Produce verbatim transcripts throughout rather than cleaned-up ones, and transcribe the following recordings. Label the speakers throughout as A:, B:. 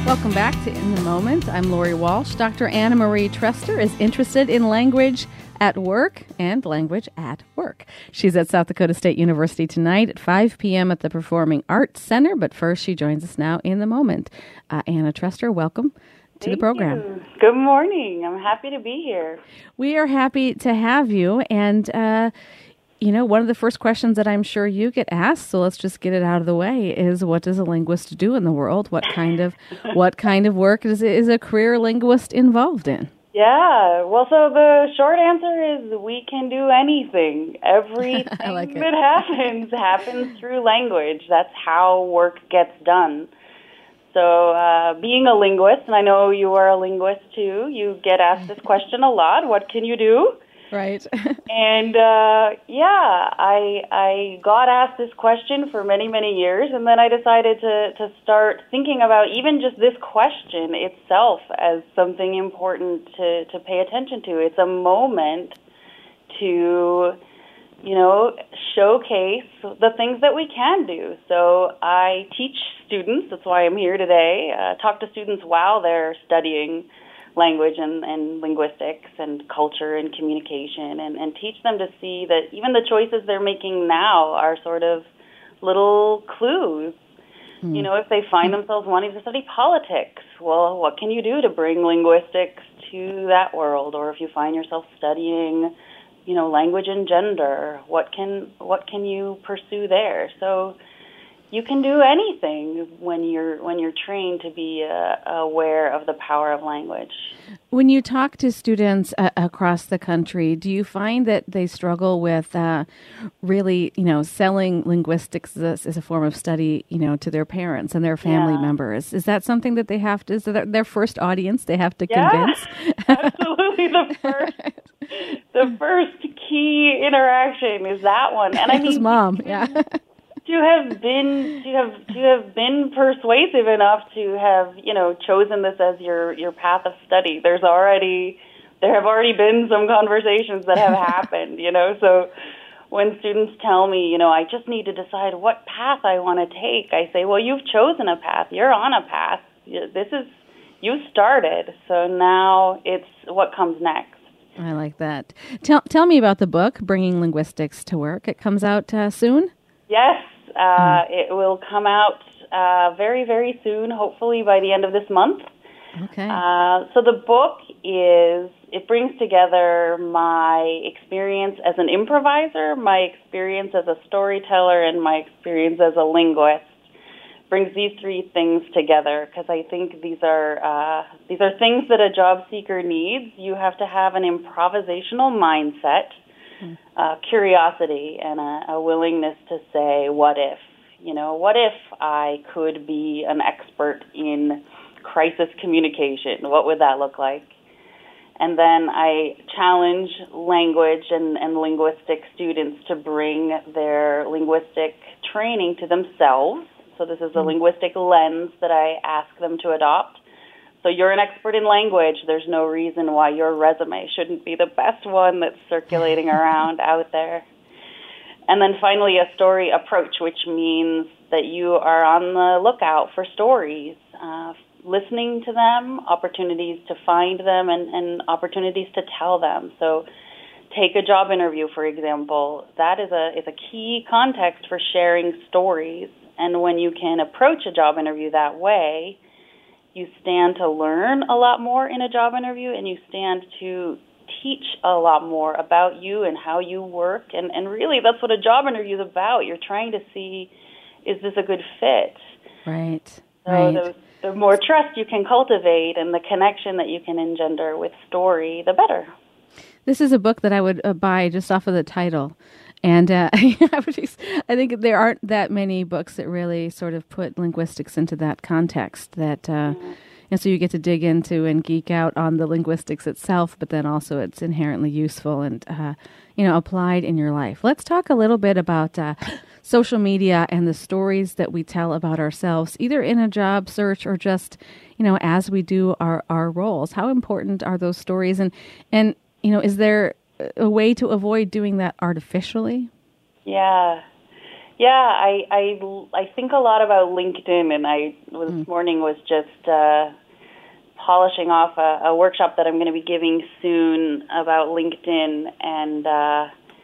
A: Welcome back to In the Moment. I'm Lori Walsh. Doctor Anna Marie Trester is interested in language at work and language at work. She's at South Dakota State University tonight at five p.m. at the Performing Arts Center, but first she joins us now in the moment. Uh, Anna Trester, welcome to
B: Thank
A: the program.
B: You. Good morning. I'm happy to be here.
A: We are happy to have you, and uh, you know, one of the first questions that I'm sure you get asked, so let's just get it out of the way, is what does a linguist do in the world? What kind of what kind of work is, is a career linguist involved in?
B: Yeah, well, so the short answer is we can do anything. Everything like that happens happens through language. That's how work gets done. So uh, being a linguist, and I know you are a linguist too, you get asked this question a lot, what can you do?
A: Right.
B: and uh, yeah, I I got asked this question for many, many years, and then I decided to, to start thinking about even just this question itself as something important to, to pay attention to. It's a moment to, you know, showcase the things that we can do. So I teach students, that's why I'm here today, uh, talk to students while they're studying language and, and linguistics and culture and communication, and, and teach them to see that even the choices they're making now are sort of little clues. Mm. You know, if they find themselves wanting to study politics, well, what can you do to bring linguistics to that world? Or if you find yourself studying, you know, language and gender, what can what can you pursue there? So you can do anything when you're when you're trained to be uh, aware of the power of language.
A: When you talk to students uh, across the country, do you find that they struggle with uh, really, you know, selling linguistics as, as a form of study, you know, to their parents and their family yeah. members? Is that something that they have to? Is that their first audience they have to
B: yeah,
A: convince?
B: Absolutely, the first, the first key interaction is that one, and I mean,
A: mom, yeah.
B: To have been to have to have been persuasive enough to have, you know, chosen this as your, your path of study. There's already there have already been some conversations that have happened, you know. So when students tell me, you know, I just need to decide what path I want to take, I say, well, you've chosen a path. You're on a path. This is you started. So now it's what comes next.
A: I like that. Tell tell me about the book, Bringing Linguistics to Work. It comes out uh, soon?
B: Yes. Uh, it will come out uh, very, very soon, hopefully by the end of this month.
A: Okay.
B: Uh, so the book is, it brings together my experience as an improviser, my experience as a storyteller, and my experience as a linguist. Brings these three things together because I think these are uh, these are things that a job seeker needs. You have to have an improvisational mindset. Uh, curiosity and a, a willingness to say, what if? You know, what if I could be an expert in crisis communication? What would that look like? And then I challenge language and, and linguistic students to bring their linguistic training to themselves. So this is a linguistic lens that I ask them to adopt. So you're an expert in language. There's no reason why your resume shouldn't be the best one that's circulating around out there. And then finally, a story approach, which means that you are on the lookout for stories, uh, listening to them, opportunities to find them, and, and opportunities to tell them. So take a job interview, for example. That is a, is a key context for sharing stories. And when you can approach a job interview that way, you stand to learn a lot more in a job interview, and you stand to teach a lot more about you and how you work. And, and really, that's what a job interview is about. You're trying to see, is this a good fit?
A: Right,
B: so
A: right.
B: The, the more trust you can cultivate and the connection that you can engender with story, the better.
A: This is a book that I would uh, buy just off of the title. And uh, I think there aren't that many books that really sort of put linguistics into that context. That uh, mm-hmm. And so you get to dig into and geek out on the linguistics itself, but then also it's inherently useful and uh, you know applied in your life. Let's talk a little bit about uh, social media and the stories that we tell about ourselves, either in a job search or just you know as we do our, our roles. How important are those stories? And and you know is there a way to avoid doing that artificially?
B: Yeah. Yeah, I, I, I think a lot about LinkedIn, and I this mm. morning was just uh, polishing off a, a workshop that I'm going to be giving soon about LinkedIn and uh,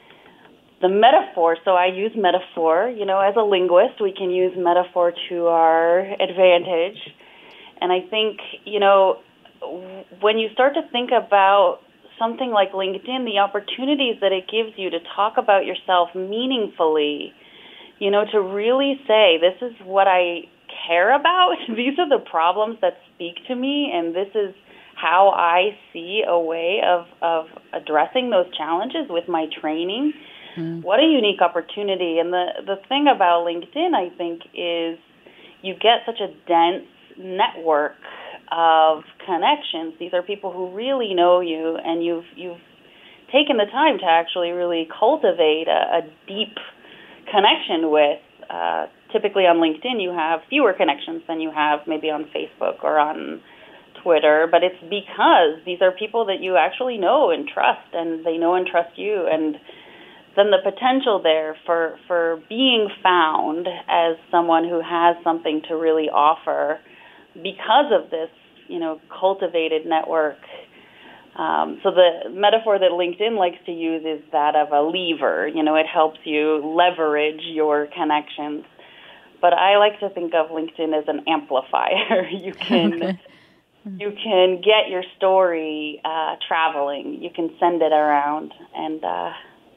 B: the metaphor. So I use metaphor. You know, as a linguist, we can use metaphor to our advantage. And I think, you know, when you start to think about something like LinkedIn, the opportunities that it gives you to talk about yourself meaningfully, you know, to really say, this is what I care about. These are the problems that speak to me, and this is how I see a way of, of addressing those challenges with my training. Mm. What a unique opportunity. And the, the thing about LinkedIn, I think, is you get such a dense network of connections. These are people who really know you, and you've you've taken the time to actually really cultivate a, a deep connection with. Uh, typically on LinkedIn, you have fewer connections than you have maybe on Facebook or on Twitter, but it's because these are people that you actually know and trust, and they know and trust you, and then the potential there for, for being found as someone who has something to really offer because of this, you know, cultivated network. Um, so the metaphor that LinkedIn likes to use is that of a lever. You know, it helps you leverage your connections. But I like to think of LinkedIn as an amplifier. You can okay. you can get your story uh, traveling. You can send it around, and uh,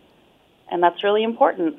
B: and that's really important.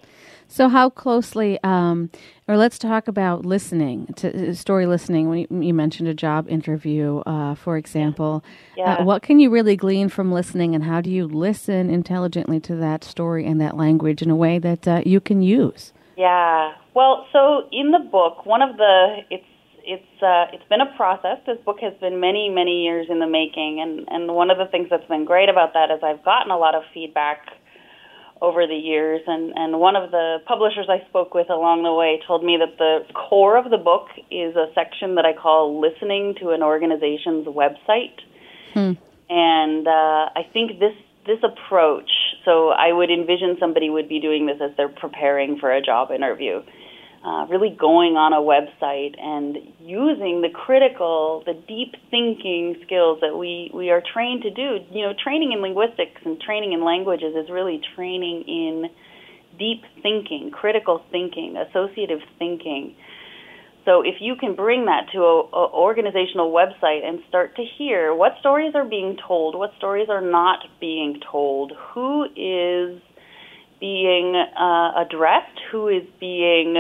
A: So how closely, um, or let's talk about listening, to story listening. When you, you mentioned a job interview, uh, for example,
B: yeah.
A: uh, what can you really glean from listening, and how do you listen intelligently to that story and that language in a way that uh, you can use?
B: Yeah. Well, so in the book, one of the it's it's uh, it's been a process. This book has been many many years in the making, and and one of the things that's been great about that is I've gotten a lot of feedback over the years, and, and one of the publishers I spoke with along the way told me that the core of the book is a section that I call listening to an organization's website. Hmm. And uh, I think this this approach, so I would envision somebody would be doing this as they're preparing for a job interview, uh, really going on a website and using the critical, the deep thinking skills that we, we are trained to do. You know, training in linguistics and training in languages is really training in deep thinking, critical thinking, associative thinking. So if you can bring that to an organizational website and start to hear what stories are being told, what stories are not being told, who is being uh, addressed, who is being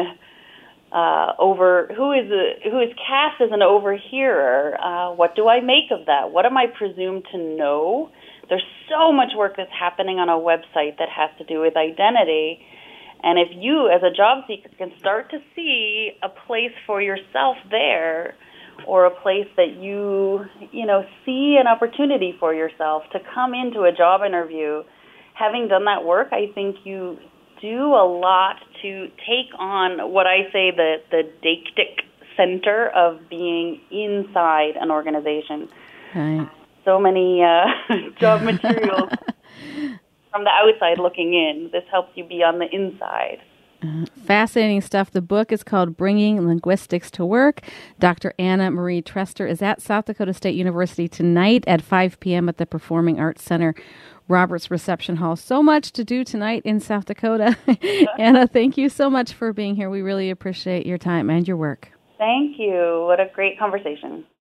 B: uh, over, who is a, who is cast as an overhearer. Uh, what do I make of that? What am I presumed to know? There's so much work that's happening on a website that has to do with identity. And if you, as a job seeker, can start to see a place for yourself there, or a place that you, you know, see an opportunity for yourself to come into a job interview, having done that work, I think you do a lot to take on what I say the, the deictic center of being inside an organization.
A: Right.
B: So many uh, job materials from the outside looking in. This helps you be on the inside.
A: Uh, fascinating stuff. The book is called Bringing Linguistics to Work. Doctor Anna Marie Trester is at South Dakota State University tonight at five p.m. at the Performing Arts Center, Roberts Reception Hall. So much to do tonight in South Dakota. Anna, thank you so much for being here. We really appreciate your time and your work.
B: Thank you. What a great conversation.